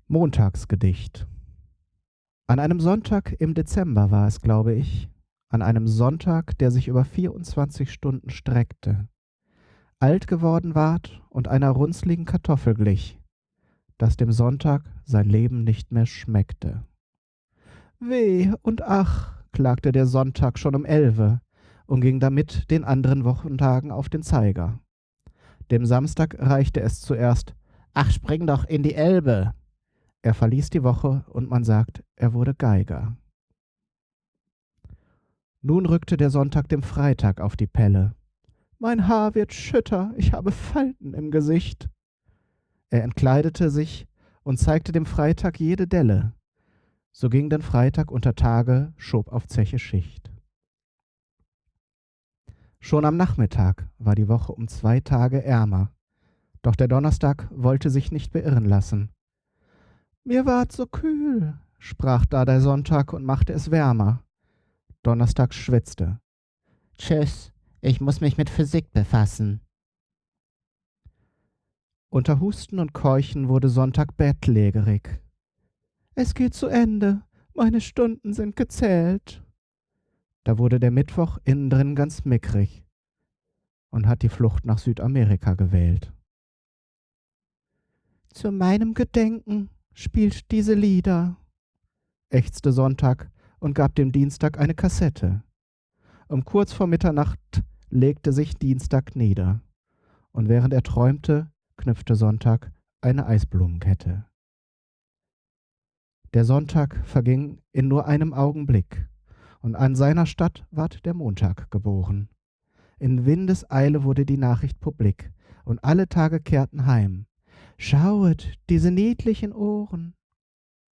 Montagsgedicht. An einem Sonntag im Dezember war es, glaube ich, an einem Sonntag, der sich über 24 Stunden streckte, alt geworden ward und einer runzligen Kartoffel glich, dass dem Sonntag sein Leben nicht mehr schmeckte. Weh und ach, klagte der Sonntag schon um 11 und ging damit den anderen Wochentagen auf den Zeiger. Dem Samstag reichte es zuerst: »Ach, spring doch in die Elbe!« Er verließ die Woche und man sagt, er wurde Geiger. Nun rückte der Sonntag dem Freitag auf die Pelle. »Mein Haar wird schütter, ich habe Falten im Gesicht.« Er entkleidete sich und zeigte dem Freitag jede Delle. So ging denn Freitag unter Tage, schob auf Zeche Schicht. Schon am Nachmittag war die Woche um 2 Tage ärmer. Doch der Donnerstag wollte sich nicht beirren lassen. »Mir ward so kühl«, sprach da der Sonntag und machte es wärmer. Donnerstag schwitzte. »Tschüss, ich muss mich mit Physik befassen.« Unter Husten und Keuchen wurde Sonntag bettlägerig. »Es geht zu Ende, meine Stunden sind gezählt.« Da wurde der Mittwoch innen drin ganz mickrig und hat die Flucht nach Südamerika gewählt. »Zu meinem Gedenken spielt diese Lieder«, ächzte Sonntag und gab dem Dienstag eine Kassette. Um kurz vor Mitternacht legte sich Dienstag nieder, und während er träumte, knüpfte Sonntag eine Eisblumenkette. Der Sonntag verging in nur einem Augenblick, und an seiner Stadt ward der Montag geboren. In Windeseile wurde die Nachricht publik, und alle Tage kehrten heim. »Schauet, diese niedlichen Ohren,